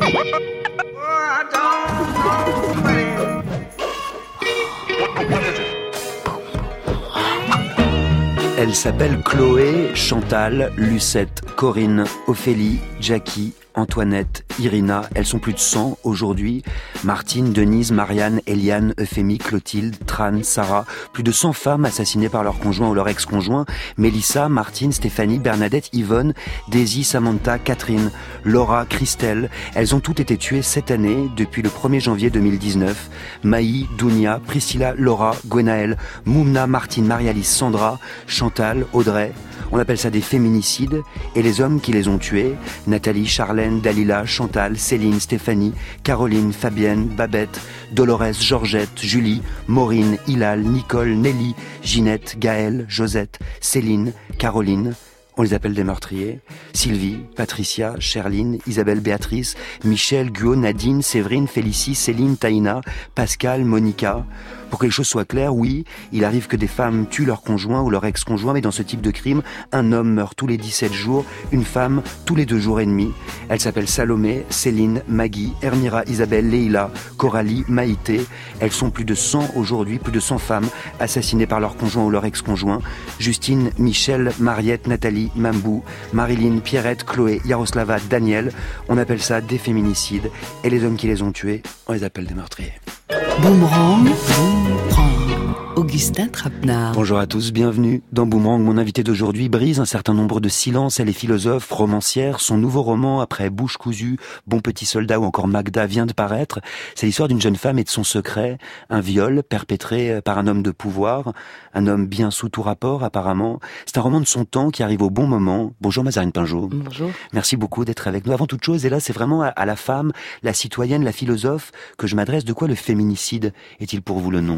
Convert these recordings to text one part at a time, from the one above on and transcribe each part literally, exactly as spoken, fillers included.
Elle s'appelle Chloé, Chantal, Lucette, Corinne, Ophélie, Jackie, Antoinette, Irina, elles sont plus de cent aujourd'hui. Martine, Denise, Marianne, Eliane, Euphémie, Clotilde, Tran, Sarah. Plus de cent femmes assassinées par leur conjoint ou leur ex-conjoint. Mélissa, Martine, Stéphanie, Bernadette, Yvonne, Daisy, Samantha, Catherine, Laura, Christelle. Elles ont toutes été tuées cette année, depuis le premier janvier deux mille dix-neuf. Maï, Dounia, Priscilla, Laura, Gwenaëlle, Moumna, Martine, Marie-Alice, Sandra, Chantal, Audrey. On appelle ça des féminicides. Et les hommes qui les ont tués, Nathalie, Charlène, Dalila, Chantal, Céline, Stéphanie, Caroline, Fabienne, Babette, Dolores, Georgette, Julie, Maureen, Hilal, Nicole, Nelly, Ginette, Gaëlle, Josette, Céline, Caroline. On les appelle des meurtriers. Sylvie, Patricia, Cherline, Isabelle, Béatrice, Michel, Guo, Nadine, Séverine, Félicie, Céline, Taïna, Pascal, Monica. Pour que les choses soient claires, oui, il arrive que des femmes tuent leur conjoint ou leur ex-conjoint, mais dans ce type de crime, un homme meurt tous les dix-sept jours, une femme tous les deux jours et demi. Elle s'appelle Salomé, Céline, Maggie, Ermira, Isabelle, Leïla, Coralie, Maïté. Elles sont plus de cent aujourd'hui, plus de cent femmes assassinées par leur conjoint ou leur ex-conjoint. Justine, Michel, Mariette, Nathalie, Mambou, Marilyn, Pierrette, Chloé, Yaroslava, Daniel. On appelle ça des féminicides. Et les hommes qui les ont tués, on les appelle des meurtriers. Boomerang, Boomerang, Augustin Trapenard. Bonjour à tous, bienvenue dans Boomerang. Mon invité d'aujourd'hui brise un certain nombre de silences. Elle est philosophe, romancière. Son nouveau roman, après Bouche cousue, Bon petit soldat ou encore Magda, vient de paraître. C'est l'histoire d'une jeune femme et de son secret. Un viol perpétré par un homme de pouvoir. Un homme bien sous tout rapport, apparemment. C'est un roman de son temps qui arrive au bon moment. Bonjour Mazarine Pinjot. Bonjour. Merci beaucoup d'être avec nous. Avant toute chose, et là c'est vraiment à la femme, la citoyenne, la philosophe que je m'adresse. De quoi le féminicide est-il pour vous le nom ?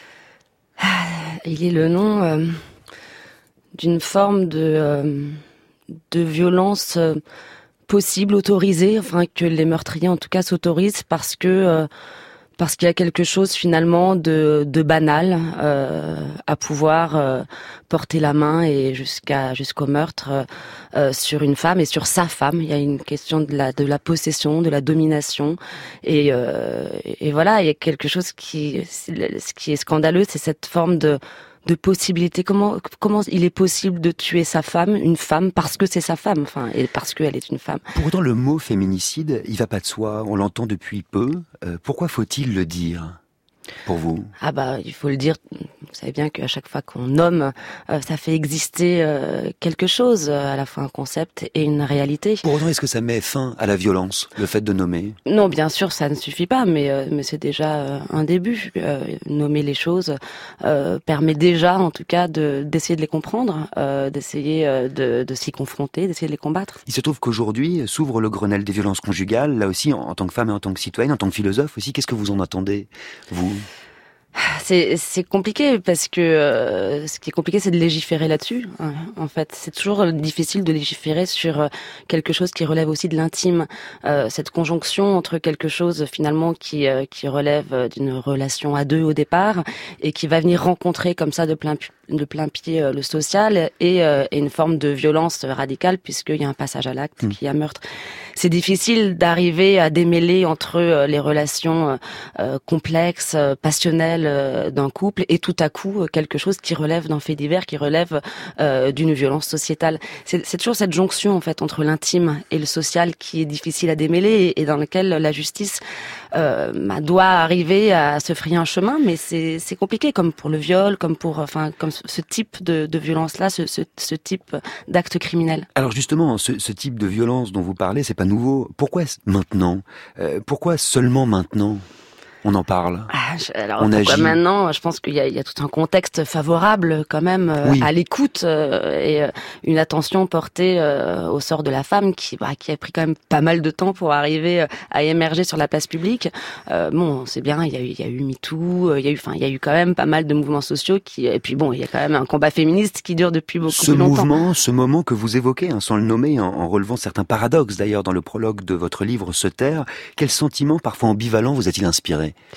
Il est le nom euh, d'une forme de, euh, de violence euh, possible, autorisée, enfin que les meurtriers en tout cas s'autorisent parce que euh, parce qu'il y a quelque chose finalement de, de banal euh, à pouvoir euh, porter la main et jusqu'à jusqu'au meurtre euh, sur une femme et sur sa femme. Il y a une question de la de la possession, de la domination et euh, et voilà, il y a quelque chose qui ce qui est scandaleux, c'est cette forme de de possibilité. Comment comment il est possible de tuer sa femme, une femme, parce que c'est sa femme, enfin, et parce qu'elle est une femme. Pour autant, le mot féminicide, il va pas de soi. On l'entend depuis peu. Euh, pourquoi faut-il le dire ? Pour vous ? Ah bah, il faut le dire. Vous savez bien qu'à chaque fois qu'on nomme, euh, ça fait exister euh, quelque chose, à la fois un concept et une réalité. Pour autant, est-ce que ça met fin à la violence, le fait de nommer ? Non, bien sûr, ça ne suffit pas, mais euh, mais c'est déjà euh, un début. Euh, nommer les choses euh, permet déjà, en tout cas, de d'essayer de les comprendre, euh, d'essayer euh, de, de s'y confronter, d'essayer de les combattre. Il se trouve qu'aujourd'hui s'ouvre le Grenelle des violences conjugales. Là aussi, en, en tant que femme et en tant que citoyenne, en tant que philosophe aussi, qu'est-ce que vous en attendez, vous ? C'est, c'est compliqué parce que euh, ce qui est compliqué, c'est de légiférer là-dessus. En fait, c'est toujours difficile de légiférer sur quelque chose qui relève aussi de l'intime. Euh, cette conjonction entre quelque chose finalement qui euh, qui relève d'une relation à deux au départ et qui va venir rencontrer comme ça de plein de plein pied euh, le social et, euh, et une forme de violence radicale puisqu'il y a un passage à l'acte, mmh. qu'il y a meurtre. C'est difficile d'arriver à démêler entre euh, les relations euh, complexes, euh, passionnelles euh, d'un couple et tout à coup euh, quelque chose qui relève d'un fait divers, qui relève euh, d'une violence sociétale. C'est, c'est toujours cette jonction en fait entre l'intime et le social qui est difficile à démêler et, et dans lequel la justice euh, bah, doit arriver à se frayer un chemin, mais c'est, c'est compliqué comme pour le viol, comme pour enfin comme ce type de, de violence-là, ce, ce, ce type d'acte criminel. Alors justement, ce, ce type de violence dont vous parlez, c'est pas nouveau. Pourquoi maintenant ? euh, Pourquoi seulement maintenant ? On en parle. Ah, je, alors on pourquoi agit. Maintenant, je pense qu'il y a, il y a tout un contexte favorable quand même euh, oui. à l'écoute euh, et euh, une attention portée euh, au sort de la femme qui, bah, qui a pris quand même pas mal de temps pour arriver euh, à émerger sur la place publique. Euh, bon, c'est bien, il y a eu, il y a eu MeToo, il y a eu, enfin, il y a eu quand même pas mal de mouvements sociaux qui, et puis bon, il y a quand même un combat féministe qui dure depuis beaucoup ce plus longtemps. Ce mouvement, ce moment que vous évoquez, hein, sans le nommer, en, en relevant certains paradoxes d'ailleurs dans le prologue de votre livre Se taire, quel sentiment parfois ambivalent vous a-t-il inspiré ?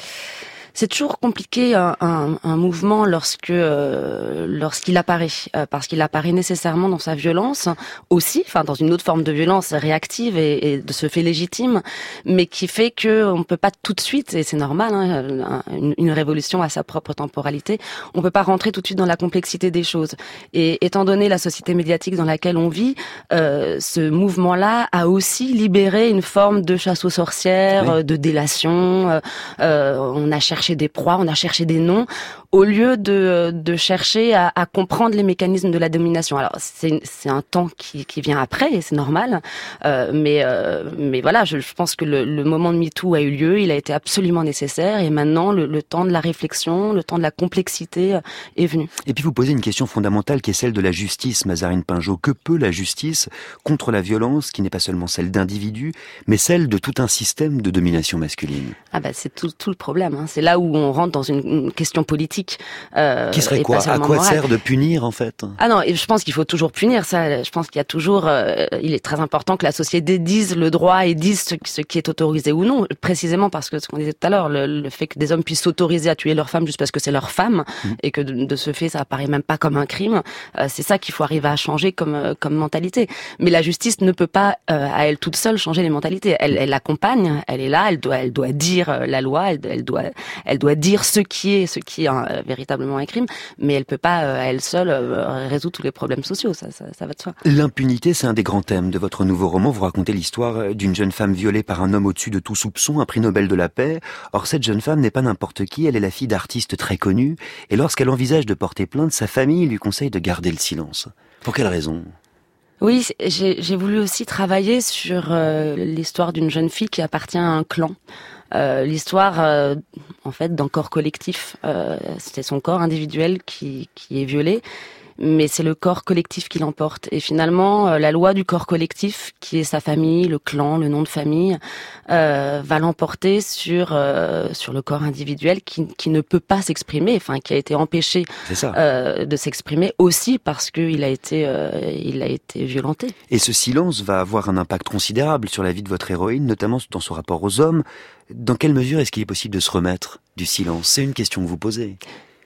C'est toujours compliqué un, un, un mouvement lorsque euh, lorsqu'il apparaît, euh, parce qu'il apparaît nécessairement dans sa violence aussi, enfin dans une autre forme de violence réactive et, et de ce fait légitime, mais qui fait que on peut pas tout de suite, et c'est normal, hein, une, une révolution a sa propre temporalité, on peut pas rentrer tout de suite dans la complexité des choses. Et étant donné la société médiatique dans laquelle on vit, euh, ce mouvement-là a aussi libéré une forme de chasse aux sorcières, oui. de délation. Euh, euh, on a cherché des proies, on a cherché des noms, au lieu de, de chercher à, à comprendre les mécanismes de la domination. Alors c'est, c'est un temps qui, qui vient après, et c'est normal, euh, mais, euh, mais voilà, je, je pense que le, le moment de MeToo a eu lieu, il a été absolument nécessaire, et maintenant le, le temps de la réflexion, le temps de la complexité est venu. Et puis vous posez une question fondamentale qui est celle de la justice, Mazarine Pinjot. Que peut la justice contre la violence qui n'est pas seulement celle d'individus, mais celle de tout un système de domination masculine? Ah bah c'est tout, tout le problème, hein. C'est là où on rentre dans une, une question politique. Euh, qui serait quoi? À quoi morale. Sert de punir en fait? Ah non, je pense qu'il faut toujours punir. Ça, je pense qu'il y a toujours. Euh, il est très important que la société dise le droit et dise ce, ce qui est autorisé ou non. Précisément parce que ce qu'on disait tout à l'heure, le, le fait que des hommes puissent s'autoriser à tuer leur femme juste parce que c'est leur femme mmh. et que de, de ce fait ça apparaît même pas comme un crime. Euh, c'est ça qu'il faut arriver à changer comme comme mentalité. Mais la justice ne peut pas euh, à elle toute seule changer les mentalités. Elle, elle accompagne. Elle est là. Elle doit elle doit dire la loi. Elle, elle doit elle doit dire ce qui est ce qui est un, euh, véritablement un crime, mais elle peut pas euh, à elle seule euh, résoudre tous les problèmes sociaux, ça, ça, ça va de soi. L'impunité, c'est un des grands thèmes de votre nouveau roman. Vous racontez l'histoire d'une jeune femme violée par un homme au-dessus de tout soupçon, un prix Nobel de la paix. Or, cette jeune femme n'est pas n'importe qui, elle est la fille d'artistes très connus, et lorsqu'elle envisage de porter plainte, sa famille lui conseille de garder le silence. Pour quelle raison ? Oui, j'ai, j'ai voulu aussi travailler sur euh, l'histoire d'une jeune fille qui appartient à un clan. Euh, l'histoire, euh, en fait, d'un corps collectif. Euh, c'est son corps individuel qui, qui est violé, mais c'est le corps collectif qui l'emporte. Et finalement, euh, la loi du corps collectif, qui est sa famille, le clan, le nom de famille, euh, va l'emporter sur euh, sur le corps individuel qui, qui ne peut pas s'exprimer, enfin qui a été empêché euh, de s'exprimer aussi parce qu'il a été euh, il a été violenté. Et ce silence va avoir un impact considérable sur la vie de votre héroïne, notamment dans son rapport aux hommes. Dans quelle mesure est-ce qu'il est possible de se remettre du silence ? C'est une question que vous posez.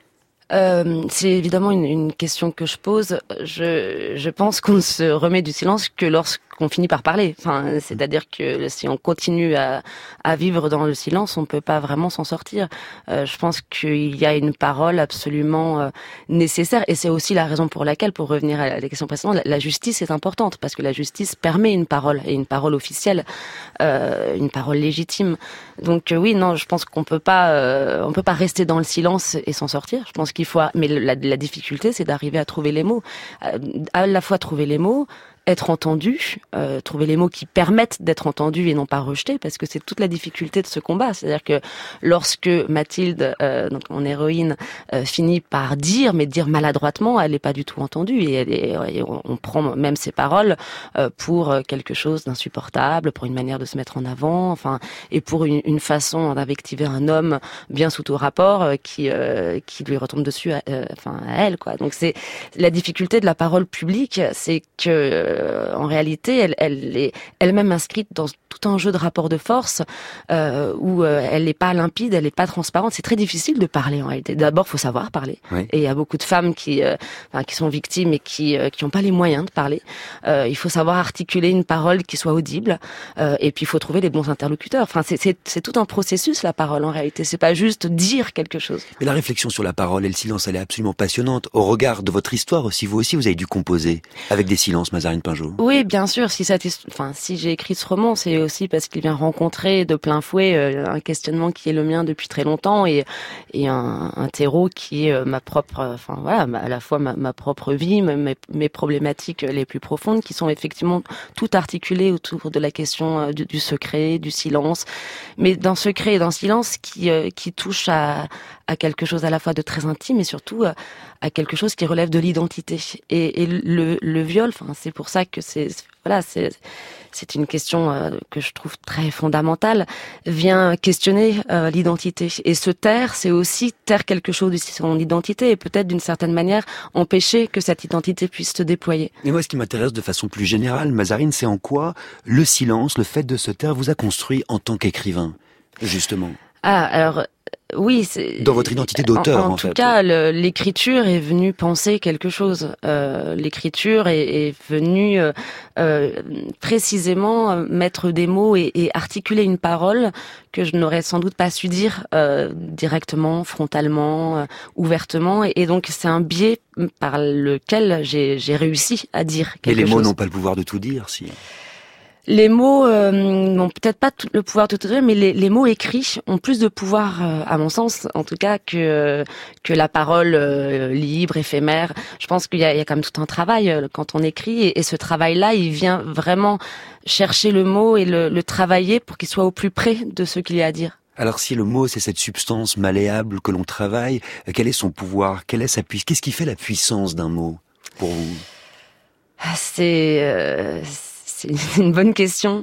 Euh, c'est évidemment une, une question que je pose. Je, je pense qu'on ne se remet du silence que lorsqu'on finit par parler. Enfin, c'est-à-dire que si on continue à, à vivre dans le silence, on ne peut pas vraiment s'en sortir. Euh, je pense qu'il y a une parole absolument euh, nécessaire, et c'est aussi la raison pour laquelle, pour revenir à la question précédente, la, la justice est importante, parce que la justice permet une parole, et une parole officielle, euh, une parole légitime. Donc euh, oui, non, je pense qu'on peut pas, euh, on peut pas rester dans le silence et s'en sortir. Je pense qu'il faut, mais la, la difficulté, c'est d'arriver à trouver les mots, à la fois trouver les mots, être entendu, euh, trouver les mots qui permettent d'être entendus et non pas rejetés, parce que c'est toute la difficulté de ce combat. C'est-à-dire que lorsque Mathilde, euh, donc mon héroïne, euh, finit par dire, mais dire maladroitement, elle n'est pas du tout entendue, et, elle est, et on, on prend même ses paroles euh, pour quelque chose d'insupportable, pour une manière de se mettre en avant, enfin, et pour une, une façon d'invectiver un homme bien sous tout rapport euh, qui euh, qui lui retombe dessus, à, euh, enfin à elle, quoi. Donc c'est la difficulté de la parole publique, c'est que euh, en réalité, elle, elle est elle-même inscrite dans tout un jeu de rapports de force euh, où euh, elle n'est pas limpide, elle n'est pas transparente. C'est très difficile de parler en réalité. D'abord, faut savoir parler. Oui. Et il y a beaucoup de femmes qui, euh, enfin, qui sont victimes et qui euh, qui n'ont pas les moyens de parler. Euh, il faut savoir articuler une parole qui soit audible. Euh, et puis, il faut trouver les bons interlocuteurs. Enfin, c'est, c'est, c'est tout un processus, la parole en réalité. C'est pas juste dire quelque chose. Mais la réflexion sur la parole et le silence, elle est absolument passionnante. Au regard de votre histoire aussi, vous aussi, vous avez dû composer avec des silences, Mazarine Pinjot. Oui, bien sûr. Si, ça, enfin, si j'ai écrit ce roman, c'est aussi parce qu'il vient rencontrer de plein fouet euh, un questionnement qui est le mien depuis très longtemps, et, et un, un terreau qui est euh, ma propre, enfin voilà, à la fois ma, ma propre vie, mes, mes problématiques les plus profondes, qui sont effectivement toutes articulées autour de la question euh, du, du secret, du silence, mais d'un secret et d'un silence qui euh, qui touche à à quelque chose à la fois de très intime et surtout à, à quelque chose qui relève de l'identité. Et, et le, le viol, enfin, c'est pour ça que c'est, voilà, c'est, c'est une question euh, que je trouve très fondamentale, vient questionner euh, l'identité. Et se taire, c'est aussi taire quelque chose de son identité et peut-être d'une certaine manière empêcher que cette identité puisse se déployer. Et moi, ce qui m'intéresse de façon plus générale, Mazarine, c'est en quoi le silence, le fait de se taire, vous a construit en tant qu'écrivain, justement. Ah, alors... Oui, c'est dans votre identité d'auteur. En, en, en tout fait. cas, le, l'écriture est venue penser quelque chose. Euh, l'écriture est, est venue euh, euh, précisément mettre des mots et, et articuler une parole que je n'aurais sans doute pas su dire euh, directement, frontalement, euh, ouvertement. Et, et donc, c'est un biais par lequel j'ai, j'ai réussi à dire quelque chose. Mais les chose. mots n'ont pas le pouvoir de tout dire, si. Les mots euh, n'ont peut-être pas tout le pouvoir de tout dire, mais les, les mots écrits ont plus de pouvoir, euh, à mon sens, en tout cas, que que la parole euh, libre, éphémère. Je pense qu'il y a, il y a quand même tout un travail euh, quand on écrit, et, et ce travail-là, il vient vraiment chercher le mot et le, le travailler pour qu'il soit au plus près de ce qu'il y a à dire. Alors si le mot, c'est cette substance malléable que l'on travaille, quel est son pouvoir? Quelle est sa puissance? Qu'est-ce qui fait la puissance d'un mot, pour vous? C'est... Euh, C'est une bonne question,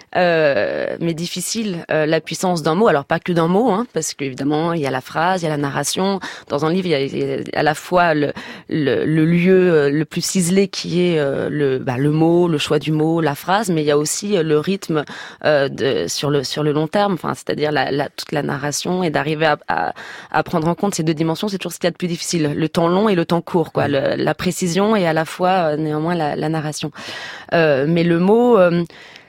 euh, mais difficile. Euh, la puissance d'un mot, alors pas que d'un mot, hein, parce qu'évidemment il y a la phrase, il y a la narration. Dans un livre, il y a, il y a à la fois le, le, le lieu le plus ciselé qui est euh, le, bah, le mot, le choix du mot, la phrase, mais il y a aussi le rythme euh, de, sur le sur le long terme. Enfin, c'est-à-dire la, la, toute la narration, et d'arriver à, à, à prendre en compte ces deux dimensions, c'est toujours ce qu'il y a de plus difficile. Le temps long et le temps court, quoi. Le, la précision et à la fois euh, néanmoins la, la narration. Euh, mais le mot, euh,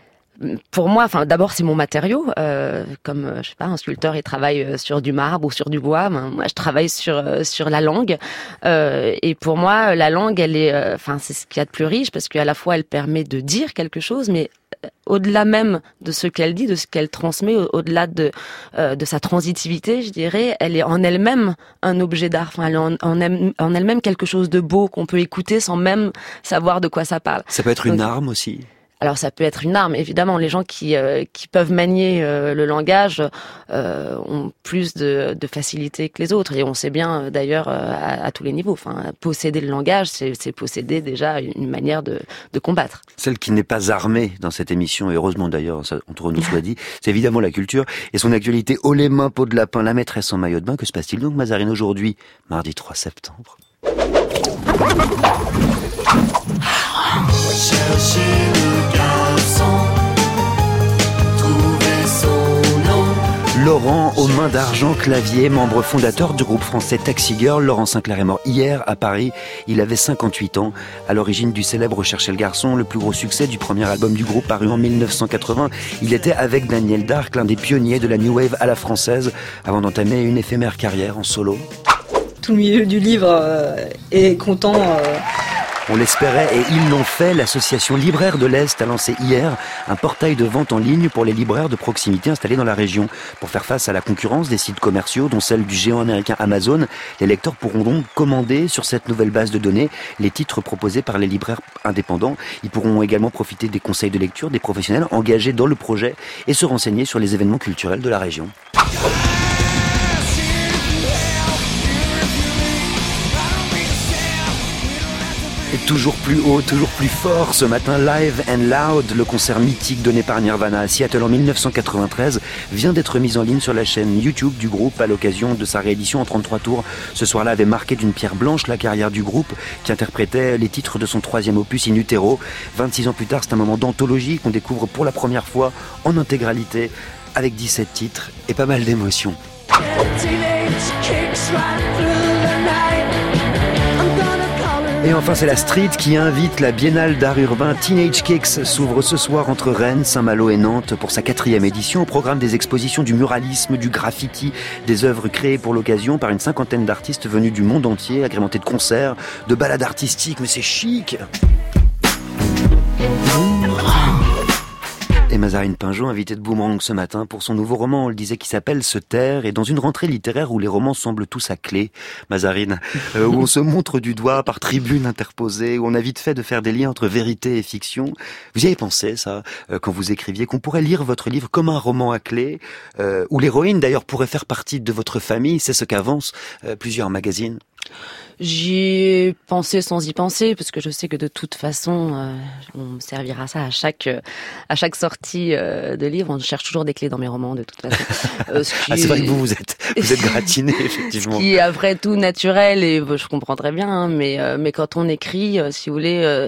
pour moi, enfin, d'abord c'est mon matériau. Euh, comme euh, je sais pas, un sculpteur il travaille sur du marbre ou sur du bois. Ben, moi, je travaille sur euh, sur la langue. Euh, et pour moi, la langue, elle est, enfin, euh, c'est ce qu'il y a de plus riche parce qu'à la fois elle permet de dire quelque chose, mais au-delà même de ce qu'elle dit, de ce qu'elle transmet, au-delà de euh, de sa transitivité, je dirais, elle est en elle-même un objet d'art. Enfin, elle est en, en, elle, en elle-même quelque chose de beau qu'on peut écouter sans même savoir de quoi ça parle. Ça peut être Donc, une arme aussi. Alors ça peut être une arme, évidemment. Les gens qui euh, qui peuvent manier euh, le langage euh, ont plus de, de facilité que les autres, et on sait bien euh, d'ailleurs euh, à, à tous les niveaux. Enfin, posséder le langage, c'est, c'est posséder déjà une manière de, de combattre. Celle qui n'est pas armée dans cette émission, et heureusement d'ailleurs, ça, entre nous soit dit, c'est évidemment la culture et son actualité. Haut les mains, peau de lapin, la maîtresse en maillot de bain. Que se passe-t-il donc, Mazarine, aujourd'hui, mardi trois septembre? Cherchez le garçon, trouvez son nom. Laurent aux mains d'argent clavier, membre fondateur du groupe français Taxi Girl. Laurent Sinclair est mort hier à Paris. Il avait cinquante-huit ans. À l'origine du célèbre Cherchez le garçon, le plus gros succès du premier album du groupe paru en mille neuf cent quatre-vingts. Il était avec Daniel Dark, l'un des pionniers de la New Wave à la française, avant d'entamer une éphémère carrière en solo. Tout le milieu du livre euh, est content. Euh... On l'espérait et ils l'ont fait. L'association Libraire de l'Est a lancé hier un portail de vente en ligne pour les libraires de proximité installés dans la région. Pour faire face à la concurrence des sites commerciaux, dont celle du géant américain Amazon, les lecteurs pourront donc commander sur cette nouvelle base de données les titres proposés par les libraires indépendants. Ils pourront également profiter des conseils de lecture des professionnels engagés dans le projet et se renseigner sur les événements culturels de la région. Et toujours plus haut, toujours plus fort, ce matin, Live and Loud, le concert mythique donné par Nirvana à Seattle en mille neuf cent quatre-vingt-treize, vient d'être mis en ligne sur la chaîne YouTube du groupe à l'occasion de sa réédition en trente-trois tours. Ce soir-là avait marqué d'une pierre blanche la carrière du groupe qui interprétait les titres de son troisième opus In Utero. vingt-six ans plus tard, c'est un moment d'anthologie qu'on découvre pour la première fois en intégralité avec dix-sept titres et pas mal d'émotions. Et enfin, c'est la street qui invite la Biennale d'art urbain Teenage Kicks s'ouvre ce soir entre Rennes, Saint-Malo et Nantes pour sa quatrième édition. Au programme des expositions du muralisme, du graffiti, des œuvres créées pour l'occasion par une cinquantaine d'artistes venus du monde entier, agrémentés de concerts, de balades artistiques, mais c'est chic. Et Mazarine Pinjot, invitée de Boomerang ce matin pour son nouveau roman, on le disait, qui s'appelle Se taire, et dans une rentrée littéraire où les romans semblent tous à clé, Mazarine, euh, où on se montre du doigt par tribune interposée, où on a vite fait de faire des liens entre vérité et fiction. Vous y avez pensé, ça, euh, quand vous écriviez, qu'on pourrait lire votre livre comme un roman à clé, euh, où l'héroïne d'ailleurs pourrait faire partie de votre famille, c'est ce qu'avancent euh, plusieurs magazines. J'y ai pensé sans y penser, parce que je sais que de toute façon, euh, on me servira ça à chaque à chaque sortie euh, de livre. On cherche toujours des clés dans mes romans, de toute façon. Euh, qui... Ah, c'est vrai que vous vous êtes vous êtes gratiné, effectivement. Ce qui est après tout naturel, et je comprends très bien, hein, mais euh, mais quand on écrit, euh, si vous voulez. Euh,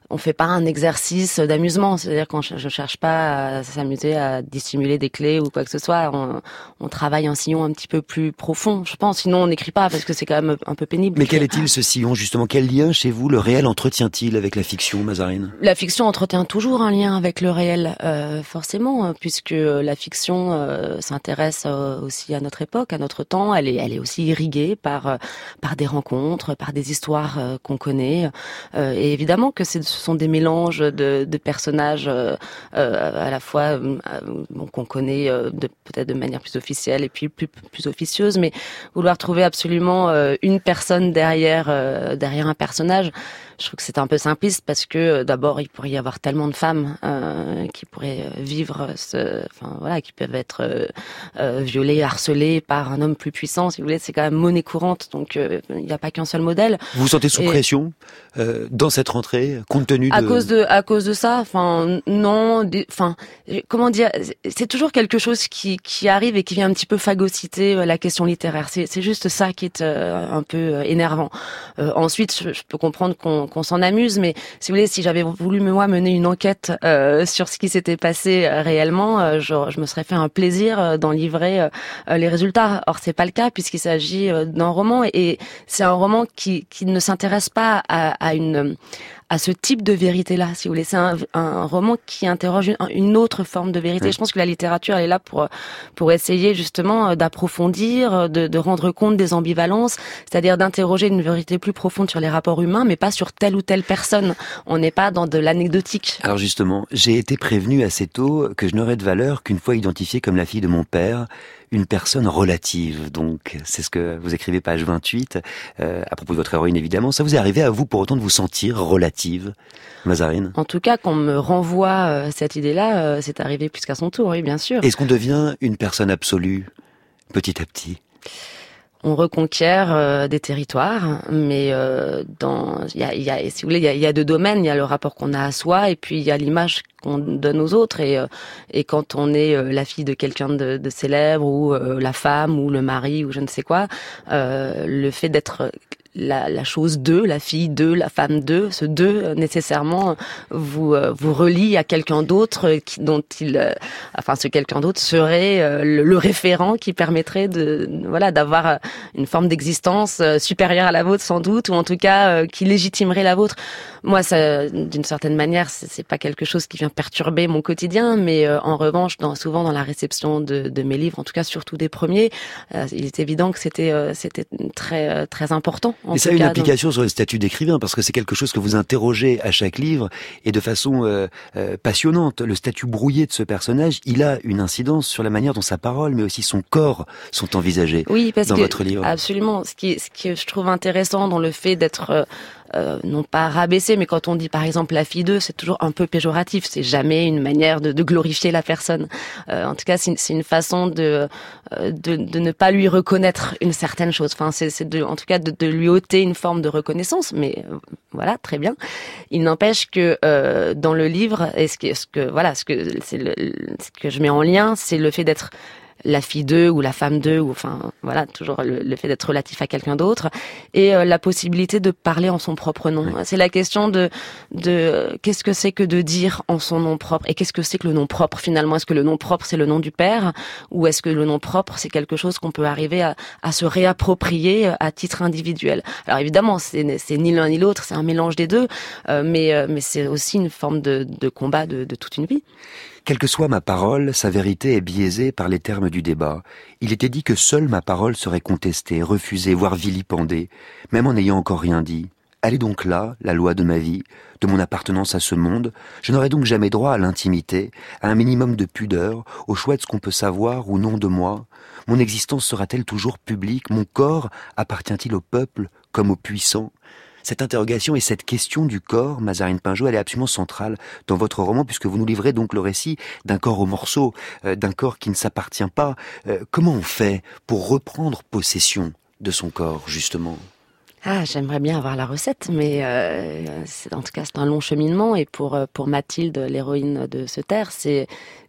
on fait pas un exercice d'amusement, c'est-à-dire qu'on je cherche pas à s'amuser à dissimuler des clés ou quoi que ce soit. On, on travaille un sillon un petit peu plus profond, je pense. Sinon, on n'écrit pas parce que c'est quand même un peu pénible. Mais quel est-il ce sillon justement? Quel lien chez vous le réel entretient-il avec la fiction, Mazarine? La fiction entretient toujours un lien avec le réel, euh, forcément, puisque la fiction euh, s'intéresse euh, aussi à notre époque, à notre temps. Elle est, elle est aussi irriguée par euh, par des rencontres, par des histoires euh, qu'on connaît. Euh, et évidemment que c'est, ce sont des mélanges de, de personnages euh, euh, à la fois euh, bon, qu'on connaît euh, de, peut-être de manière plus officielle et puis plus, plus officieuse, mais vouloir trouver absolument euh, une personne derrière euh, derrière un personnage, je trouve que c'est un peu simpliste parce que euh, d'abord il pourrait y avoir tellement de femmes euh, qui pourraient vivre ce, enfin voilà, qui peuvent être euh, euh, violées, harcelées par un homme plus puissant, si vous voulez, c'est quand même monnaie courante, donc euh, il n'y a pas qu'un seul modèle. Vous vous sentez sous Et... pression euh, dans cette rentrée, compte tenu de... À cause de, à cause de ça, enfin non, enfin comment dire, c'est toujours quelque chose qui qui arrive et qui vient un petit peu phagocyter la question littéraire. C'est c'est juste ça qui est euh, un peu énervant. Euh, ensuite, je, je peux comprendre qu'on qu'on s'en amuse, mais si vous voulez, si j'avais voulu moi mener une enquête euh, sur ce qui s'était passé euh, réellement, euh, je, je me serais fait un plaisir euh, d'en livrer euh, les résultats. Or, c'est pas le cas puisqu'il s'agit euh, d'un roman et, et c'est un roman qui qui ne s'intéresse pas à, à une à ce type de vérité-là, si vous voulez. C'est un, un roman qui interroge une, une autre forme de vérité. Oui. Je pense que la littérature, elle est là pour pour essayer justement d'approfondir, de, de rendre compte des ambivalences, c'est-à-dire d'interroger une vérité plus profonde sur les rapports humains, mais pas sur telle ou telle personne. On n'est pas dans de l'anecdotique. Alors justement, j'ai été prévenu assez tôt que je n'aurais de valeur qu'une fois identifiée comme la fille de mon père, une personne relative. Donc, c'est ce que vous écrivez page vingt-huit, euh, à propos de votre héroïne évidemment. Ça vous est arrivé à vous pour autant de vous sentir relative, Mazarine? En tout cas, qu'on me renvoie euh, cette idée-là, euh, c'est arrivé plus qu'à son tour, oui, bien sûr. Est-ce qu'on devient une personne absolue, petit à petit? On reconquiert euh, des territoires, mais euh, dans, il y a, y a, si vous voulez, il y a, y a deux domaines. Il y a le rapport qu'on a à soi, et puis il y a l'image qu'on donne aux autres. Et, euh, et quand on est euh, la fille de quelqu'un de, de célèbre, ou euh, la femme, ou le mari, ou je ne sais quoi, euh, le fait d'être la, la chose d'eux, la fille d'eux, la femme d'eux, ce d'eux euh, nécessairement vous euh, vous relie à quelqu'un d'autre euh, qui, dont il, euh, enfin ce quelqu'un d'autre serait euh, le, le référent qui permettrait de voilà d'avoir euh, une forme d'existence euh, supérieure à la vôtre sans doute, ou en tout cas euh, qui légitimerait la vôtre. Moi, ça, d'une certaine manière, c'est, c'est pas quelque chose qui vient perturber mon quotidien, mais euh, en revanche, dans, souvent dans la réception de, de mes livres, en tout cas surtout des premiers, euh, il est évident que c'était euh, c'était très euh, très important. Et ça a une implication donc sur le statut d'écrivain, parce que c'est quelque chose que vous interrogez à chaque livre, et de façon euh, euh, passionnante. Le statut brouillé de ce personnage, il a une incidence sur la manière dont sa parole, mais aussi son corps, sont envisagés oui, parce dans que, votre livre. Absolument. Ce qui, ce que je trouve intéressant dans le fait d'être... Euh, Euh, non pas rabaissé, mais quand on dit par exemple la fille d'eux, c'est toujours un peu péjoratif. C'est jamais une manière de, de glorifier la personne. Euh, en tout cas, c'est une, c'est une façon de, de de ne pas lui reconnaître une certaine chose. Enfin, c'est, c'est de, en tout cas de, de lui ôter une forme de reconnaissance. Mais euh, voilà, très bien. Il n'empêche que euh, dans le livre, et ce que, ce que voilà, ce que c'est le, ce que je mets en lien, c'est le fait d'être la fille d'eux ou la femme d'eux, ou enfin voilà, toujours le, le fait d'être relatif à quelqu'un d'autre, et euh, la possibilité de parler en son propre nom. Oui. C'est la question de de euh, qu'est-ce que c'est que de dire en son nom propre, et qu'est-ce que c'est que le nom propre finalement. Est-ce que le nom propre c'est le nom du père, ou est-ce que le nom propre c'est quelque chose qu'on peut arriver à, à se réapproprier à titre individuel? Alors évidemment, c'est, c'est ni l'un ni l'autre, c'est un mélange des deux, euh, mais euh, mais c'est aussi une forme de, de combat de, de toute une vie. Quelle que soit ma parole, sa vérité est biaisée par les termes du débat. Il était dit que seule ma parole serait contestée, refusée, voire vilipendée, même en n'ayant encore rien dit. Elle est donc là, la loi de ma vie, de mon appartenance à ce monde. Je n'aurai donc jamais droit à l'intimité, à un minimum de pudeur, au choix de ce qu'on peut savoir ou non de moi. Mon existence sera-t-elle toujours publique? Mon corps appartient-il au peuple comme aux puissants? Cette interrogation et cette question du corps, Mazarine Pinjot, elle est absolument centrale dans votre roman, puisque vous nous livrez donc le récit d'un corps au morceau, euh, d'un corps qui ne s'appartient pas. Euh, comment on fait pour reprendre possession de son corps, justement ? Ah, j'aimerais bien avoir la recette, mais euh, c'est, en tout cas c'est un long cheminement, et pour pour Mathilde, l'héroïne de ce terre, c'est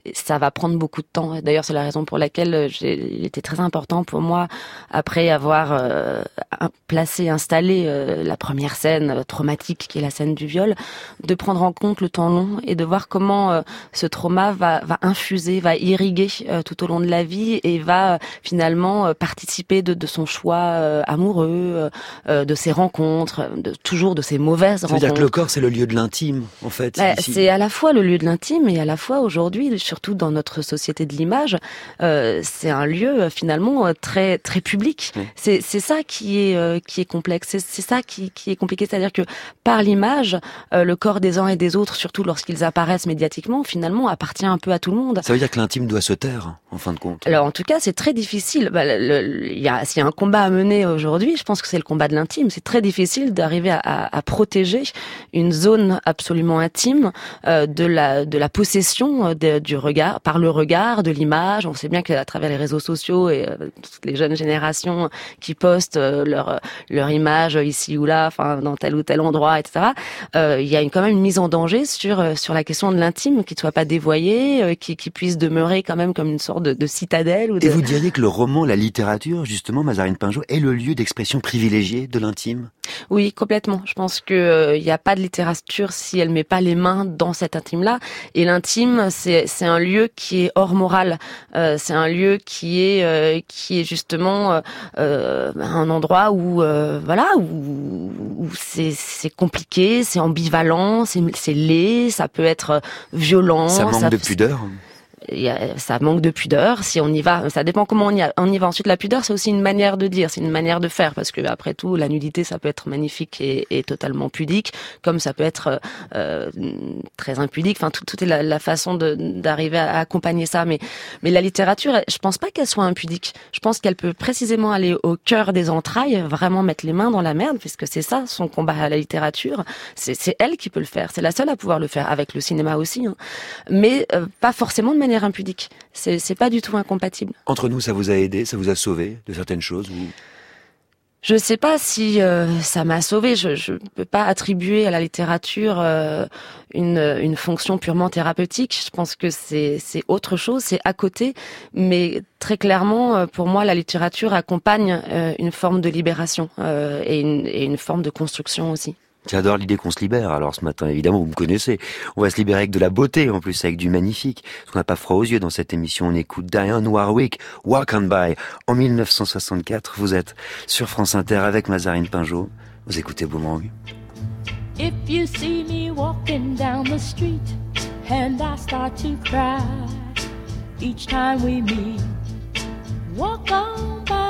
ça va prendre beaucoup de temps. D'ailleurs, c'est la raison pour laquelle j'ai, il était très important pour moi, après avoir euh, placé, installé euh, la première scène traumatique qui est la scène du viol, de prendre en compte le temps long et de voir comment euh, ce trauma va, va infuser, va irriguer euh, tout au long de la vie et va euh, finalement euh, participer de, de son choix euh, amoureux, euh, de ses rencontres, de, toujours de ses mauvaises rencontres. C'est-à-dire que le corps, c'est le lieu de l'intime, en fait. Bah, c'est à la fois le lieu de l'intime et à la fois aujourd'hui, surtout dans notre société de l'image, euh, c'est un lieu finalement très très public. Oui. C'est c'est ça qui est euh, qui est complexe. C'est c'est ça qui qui est compliqué, c'est-à-dire que par l'image, euh, le corps des uns et des autres, surtout lorsqu'ils apparaissent médiatiquement, finalement appartient un peu à tout le monde. Ça veut dire que l'intime doit se taire, en fin de compte. Alors en tout cas, c'est très difficile. Bah, il y a s'il y a un combat à mener aujourd'hui, je pense que c'est le combat de l'intime. C'est très difficile d'arriver à, à, à protéger une zone absolument intime euh, de la de la possession de, du regard, par le regard, de l'image. On sait bien qu'à travers les réseaux sociaux et euh, toutes les jeunes générations qui postent euh, leur leur image ici ou là, enfin dans tel ou tel endroit, et cetera. Euh, il y a une, quand même une mise en danger sur sur la question de l'intime, qui ne soit pas dévoyée, euh, qui qui puisse demeurer quand même comme une sorte de, de citadelle. Ou de... Et vous diriez que le roman, la littérature, justement, Mazarine Pinjot, est le lieu d'expression privilégié de l'intime? Oui, complètement. Je pense que euh, il y a pas de littérature si elle met pas les mains dans cet intime-là. Et l'intime, c'est c'est un lieu qui est hors morale. Euh, c'est un lieu qui est euh, qui est justement euh, un endroit où euh, voilà où, où c'est c'est compliqué, c'est ambivalent, c'est c'est laid, ça peut être violent. Ça manque ça, de pudeur. Y a, ça manque de pudeur. Si on y va, ça dépend comment on y, a, on y va. Ensuite, la pudeur, c'est aussi une manière de dire, c'est une manière de faire, parce que après tout, la nudité, ça peut être magnifique et, et totalement pudique, comme ça peut être euh, très impudique. Enfin, tout, tout est la, la façon de, d'arriver à accompagner ça. Mais, mais la littérature, je pense pas qu'elle soit impudique. Je pense qu'elle peut précisément aller au cœur des entrailles, vraiment mettre les mains dans la merde, puisque c'est ça son combat à la littérature. C'est, c'est elle qui peut le faire. C'est la seule à pouvoir le faire, avec le cinéma aussi, hein. Mais euh, pas forcément de manière impudique. C'est, c'est pas du tout incompatible. Entre nous, ça vous a aidé, ça vous a sauvé de certaines choses ou... Je sais pas si euh, ça m'a sauvé. Je, je peux pas attribuer à la littérature euh, une, une fonction purement thérapeutique. Je pense que c'est, c'est autre chose, c'est à côté. Mais très clairement, pour moi, la littérature accompagne euh, une forme de libération euh, et, une, et une forme de construction aussi. J'adore l'idée qu'on se libère. Alors ce matin, évidemment, vous me connaissez. On va se libérer avec de la beauté, en plus, avec du magnifique. Parce qu'on n'a pas froid aux yeux dans cette émission. On écoute Dionne Warwick, Walk on By. En dix-neuf cent soixante-quatre, vous êtes sur France Inter avec Mazarine Pinjot. Vous écoutez Boomerang. If you see me walking down the street and I start to cry each time we meet, walk on by.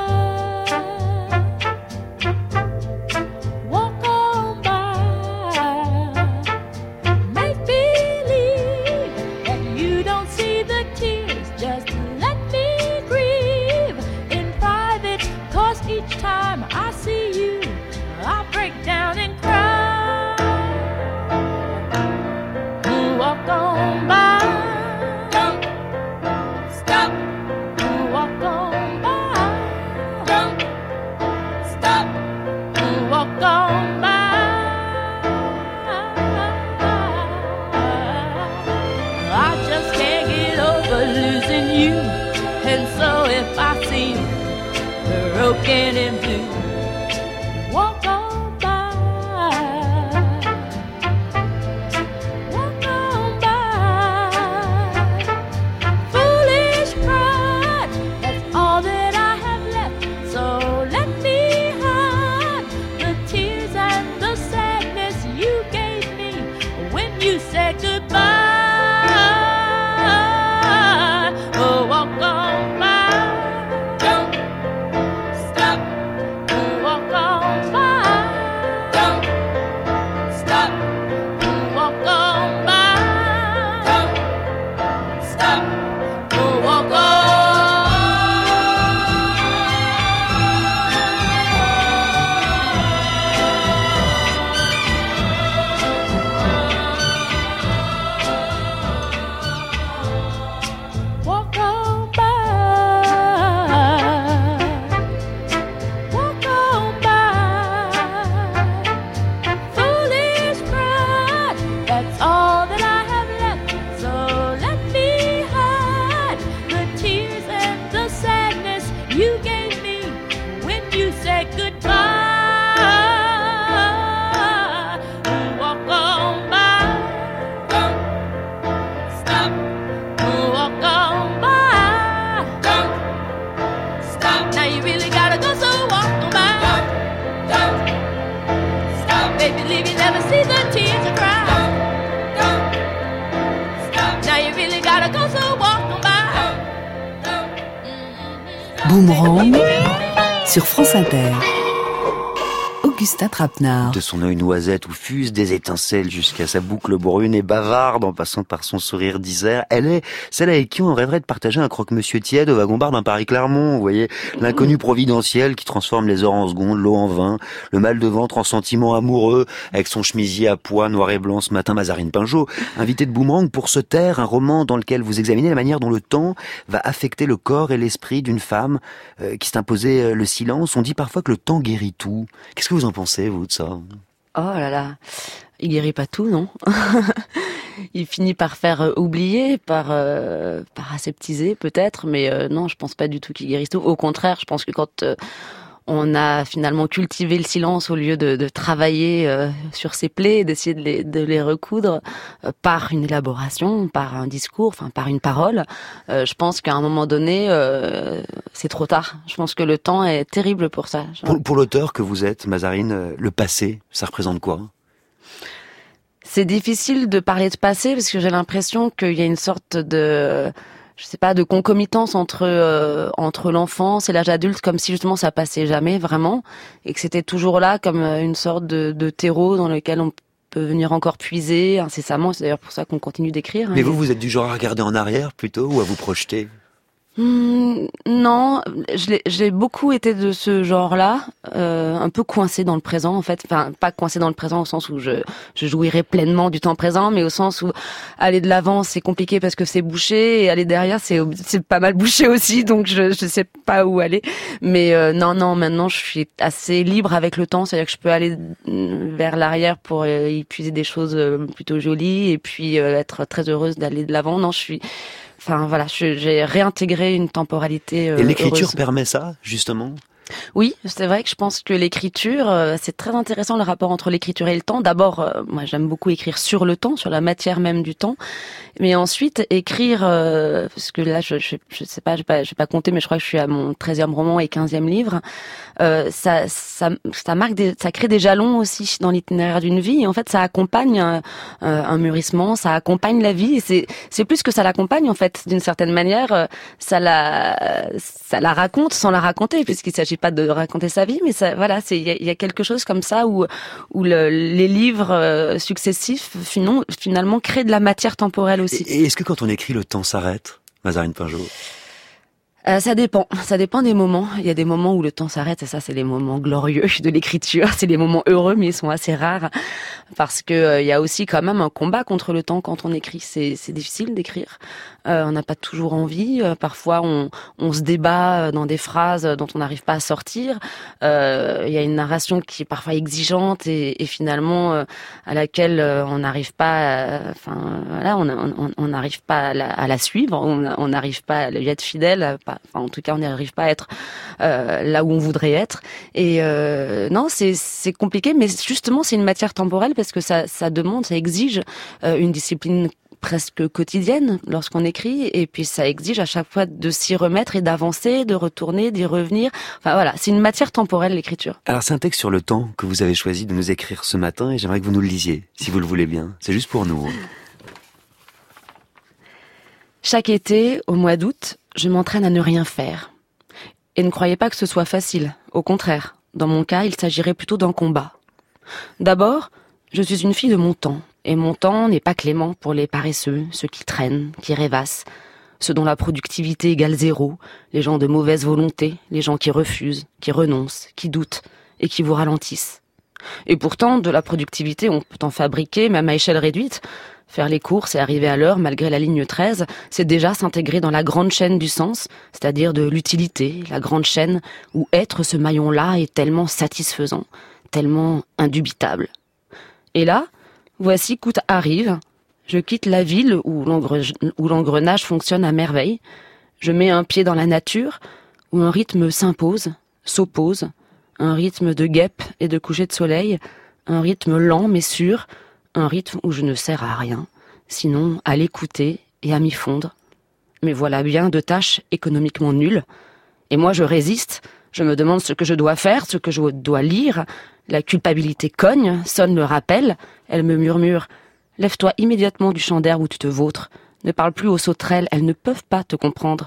Broken in blue, walk on by, walk on by. Foolish pride, that's all that I have left. So let me hide the tears and the sadness you gave me when you said goodbye. Oh, walk on by. Boomerang sur France Inter. Augustin Trapenard. De son œil noisette où fusent des étincelles jusqu'à sa boucle brune et bavarde en passant par son sourire d'Isère, elle est celle avec qui on rêverait de partager un croque-monsieur tiède au wagon-bar d'un Paris-Clermont. Vous voyez, l'inconnu providentiel qui transforme les heures en secondes, l'eau en vin, le mal de ventre en sentiment amoureux, avec son chemisier à pois noir et blanc ce matin, Mazarine Pinjot, invité de Boomerang pour Se taire, un roman dans lequel vous examinez la manière dont le temps va affecter le corps et l'esprit d'une femme euh, qui s'est imposée le silence. On dit parfois que le temps guérit tout. Qu'est-ce que vous en pensez, vous, de ça? Oh là là, il guérit pas tout, non? Il finit par faire oublier, par, euh, par aseptiser peut-être, mais euh, non, je pense pas du tout qu'il guérisse tout. Au contraire, je pense que quand euh, on a finalement cultivé le silence au lieu de, de travailler euh, sur ses plaies, d'essayer de les, de les recoudre euh, par une élaboration, par un discours, enfin par une parole, euh, je pense qu'à un moment donné, euh, c'est trop tard. Je pense que le temps est terrible pour ça. Pour, pour l'auteur que vous êtes, Mazarine, euh, le passé, ça représente quoi? C'est difficile de parler de passé parce que j'ai l'impression qu'il y a une sorte de... je sais pas, de concomitance entre euh, entre l'enfance et l'âge adulte, comme si justement ça passait jamais vraiment, et que c'était toujours là comme une sorte de, de terreau dans lequel on peut venir encore puiser incessamment. C'est d'ailleurs pour ça qu'on continue d'écrire. Mais hein. vous, vous êtes du genre à regarder en arrière plutôt, ou à vous projeter? Mmh, non, j'ai, j'ai beaucoup été de ce genre-là, euh, un peu coincé dans le présent en fait. Enfin, pas coincé dans le présent au sens où je, je jouirais pleinement du temps présent, mais au sens où aller de l'avant c'est compliqué parce que c'est bouché, et aller derrière c'est, c'est pas mal bouché aussi, donc je, je sais pas où aller. Mais euh, non, non, maintenant je suis assez libre avec le temps, c'est-à-dire que je peux aller vers l'arrière pour euh, y puiser des choses plutôt jolies, et puis euh, être très heureuse d'aller de l'avant. Non, je suis Enfin voilà, je, j'ai réintégré une temporalité euh, Et l'écriture heureuse. permet ça, justement? Oui, c'est vrai que je pense que l'écriture, euh, c'est très intéressant le rapport entre l'écriture et le temps. D'abord, euh, moi j'aime beaucoup écrire sur le temps, sur la matière même du temps. Mais ensuite, écrire, euh, parce que là, je, je, je sais pas, je vais pas, je vais pas compter, mais je crois que je suis à mon treizième roman et quinzième livre. Euh, ça, ça, ça marque des, ça crée des jalons aussi dans l'itinéraire d'une vie. Et en fait, ça accompagne un, un mûrissement, ça accompagne la vie. Et c'est, c'est plus que ça l'accompagne en fait, d'une certaine manière. Ça la, ça la raconte sans la raconter, puisqu'il s'agit pas de raconter sa vie, mais ça, voilà, c'est, il y, y a quelque chose comme ça où, où le, les livres successifs finalement, finalement créent de la matière temporelle aussi. Et est-ce que quand on écrit, le temps s'arrête, Mazarine Pinjot? Euh, ça dépend, ça dépend des moments. Il y a des moments où le temps s'arrête, et ça c'est les moments glorieux de l'écriture, c'est les moments heureux, mais ils sont assez rares parce que euh, il y a aussi quand même un combat contre le temps quand on écrit. C'est, c'est difficile d'écrire. Euh, on n'a pas toujours envie. Euh, parfois, on, on se débat dans des phrases dont on n'arrive pas à sortir. Euh, il y a une narration qui est parfois exigeante et, et finalement euh, à laquelle euh, on n'arrive pas. Enfin, voilà, on n'arrive pas à la, à la suivre. On n'arrive pas à lui être fidèle. Pas, enfin, en tout cas, on n'arrive pas à être euh, là où on voudrait être. Et euh, non, c'est, c'est compliqué, mais justement, c'est une matière temporelle parce que ça, ça demande, ça exige euh, une discipline presque quotidienne lorsqu'on écrit, et puis ça exige à chaque fois de s'y remettre et d'avancer, de retourner, d'y revenir. Enfin voilà, c'est une matière temporelle, l'écriture. Alors c'est un texte sur le temps que vous avez choisi de nous écrire ce matin, et j'aimerais que vous nous le lisiez, si vous le voulez bien. C'est juste pour nous. Chaque été, au mois d'août, je m'entraîne à ne rien faire. Et ne croyez pas que ce soit facile. Au contraire, dans mon cas, il s'agirait plutôt d'un combat. D'abord, je suis une fille de mon temps. Et mon temps n'est pas clément pour les paresseux, ceux qui traînent, qui rêvassent, ceux dont la productivité égale zéro, les gens de mauvaise volonté, les gens qui refusent, qui renoncent, qui doutent et qui vous ralentissent. Et pourtant, de la productivité, on peut en fabriquer, même à échelle réduite. Faire les courses et arriver à l'heure malgré la ligne treize, c'est déjà s'intégrer dans la grande chaîne du sens, c'est-à-dire de l'utilité, la grande chaîne où être ce maillon-là est tellement satisfaisant, tellement indubitable. Et là, voici qu'août arrive, je quitte la ville où, l'engre- où l'engrenage fonctionne à merveille, je mets un pied dans la nature où un rythme s'impose, s'oppose, un rythme de guêpe et de coucher de soleil, un rythme lent mais sûr, un rythme où je ne sers à rien, sinon à l'écouter et à m'y fondre. Mais voilà bien deux tâches économiquement nulles. Et moi je résiste, je me demande ce que je dois faire, ce que je dois lire. La culpabilité cogne, sonne le rappel. Elle me murmure « Lève-toi immédiatement du champ d'air où tu te vautres. Ne parle plus aux sauterelles, elles ne peuvent pas te comprendre.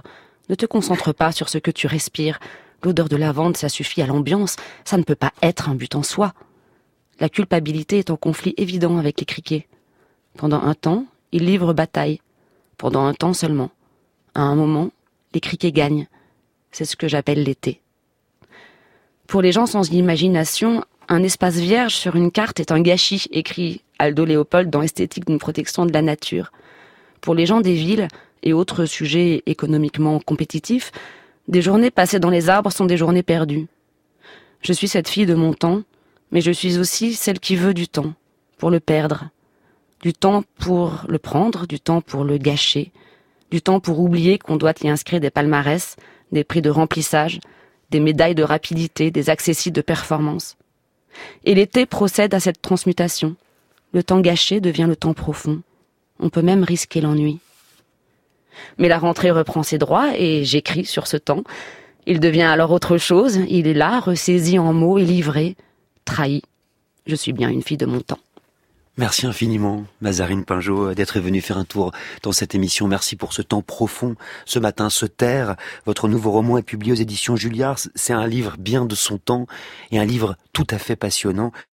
Ne te concentre pas sur ce que tu respires. L'odeur de lavande, ça suffit à l'ambiance. Ça ne peut pas être un but en soi. La culpabilité est en conflit évident avec les criquets. Pendant un temps, ils livrent bataille. Pendant un temps seulement. À un moment, les criquets gagnent. C'est ce que j'appelle l'été. Pour les gens sans imagination, un espace vierge sur une carte est un gâchis, écrit Aldo Léopold dans Esthétique d'une protection de la nature. Pour les gens des villes et autres sujets économiquement compétitifs, des journées passées dans les arbres sont des journées perdues. Je suis cette fille de mon temps, mais je suis aussi celle qui veut du temps, pour le perdre. Du temps pour le prendre, du temps pour le gâcher, du temps pour oublier qu'on doit y inscrire des palmarès, des prix de remplissage, des médailles de rapidité, des accessis de performance. Et l'été procède à cette transmutation. Le temps gâché devient le temps profond. On peut même risquer l'ennui. Mais la rentrée reprend ses droits et j'écris sur ce temps. Il devient alors autre chose. Il est là, ressaisi en mots et livré, trahi. Je suis bien une fille de mon temps. Merci infiniment, Mazarine Pinjot, d'être venue faire un tour dans cette émission. Merci pour ce temps profond. Ce matin, Se taire. Votre nouveau roman est publié aux éditions Julliard. C'est un livre bien de son temps et un livre tout à fait passionnant.